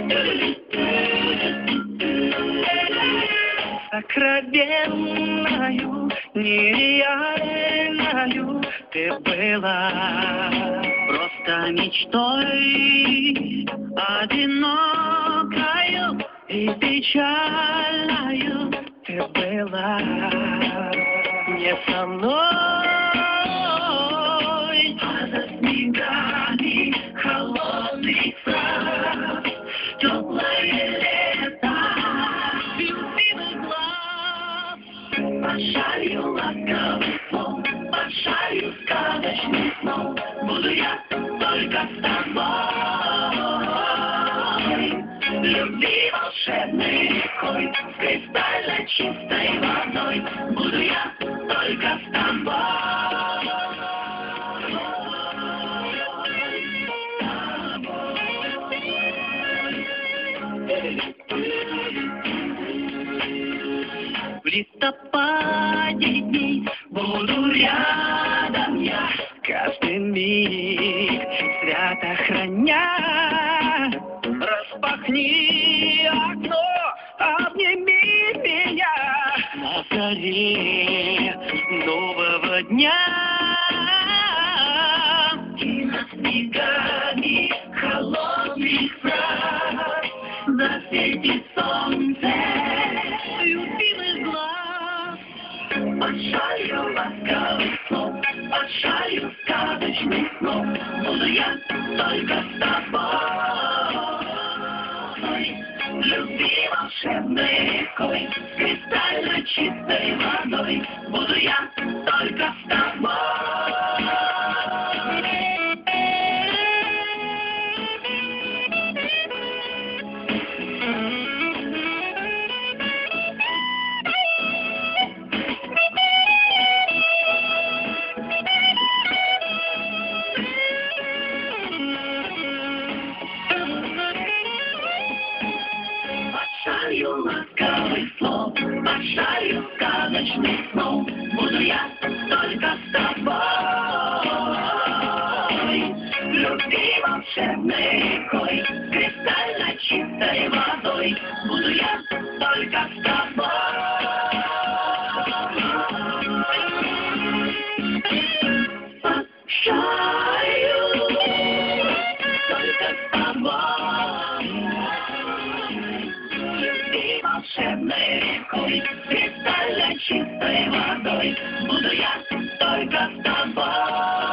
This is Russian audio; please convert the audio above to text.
Сокровенною, нереальною ты была. Просто мечтой, одинокою и печальною ты была. Не со мной, а за снегами холодный фраз, теплое лето, любимый глаз. Под шалью ласковых слов, под шалью сказочных снов буду я только с тобой. Любви волшебной рекой, с кристально чистой водой буду я только с тобой. В листопаде дней буду рядом я, каждый миг свято храня. Распахни окно, обними меня на заре нового дня. И над снегами холодных фраз засветит солнце любимый глаз. Под шалью ласковых слов, под шалью сказочных снов буду я только с тобой. Любви волшебной рекой, с кристально чистой водой буду я только с тобой. Шалью ласковых слов, под шалью сказочных снов буду я только с тобой. Любви волшебной рекой, кристально чистой водой буду я только с тобой. Под шалью только с тобой. Волшебной рекой, кристально чистой водой буду я только с тобой.